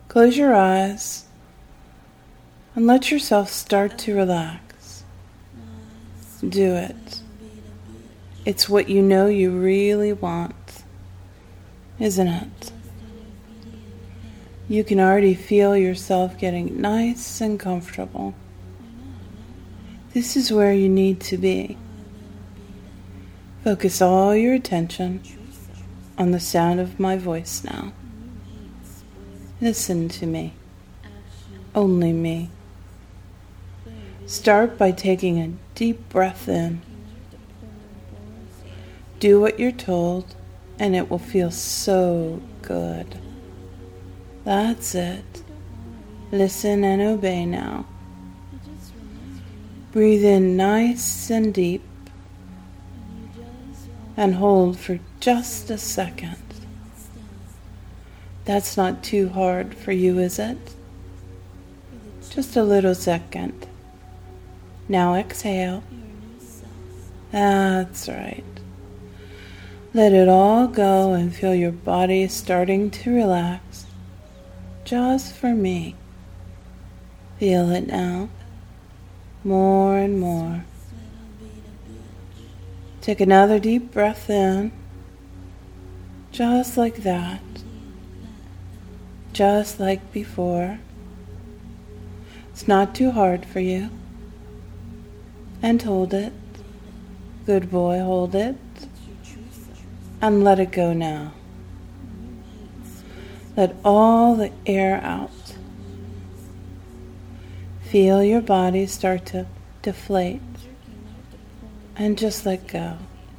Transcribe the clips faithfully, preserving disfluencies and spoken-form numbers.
Close your eyes and let yourself start to relax. Do it. It's what you know you really want, isn't it? You can already feel yourself getting nice and comfortable. This is where you need to be. Focus all your attention on the sound of my voice now. Listen to me. Only me. Start by taking a deep breath in. Do what you're told, and it will feel so good. That's it. Listen and obey now. Breathe in nice and deep, and hold for just a second. That's not too hard for you, is it? Just a little second. Now exhale. That's right. Let it all go and feel your body starting to relax. Just for me. Feel it now. More and more. Take another deep breath in. Just like that. Just like before. It's not too hard for you. And hold it. Good boy, hold it. And let it go now. Let all the air out. Feel your body start to deflate. And just let go.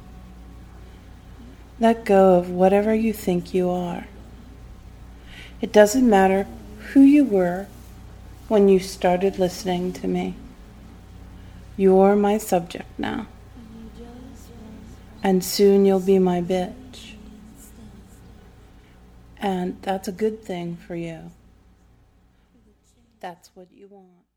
Let go of whatever you think you are. It doesn't matter who you were when you started listening to me. You're my subject now. And soon you'll be my bitch. And that's a good thing for you. That's what you want.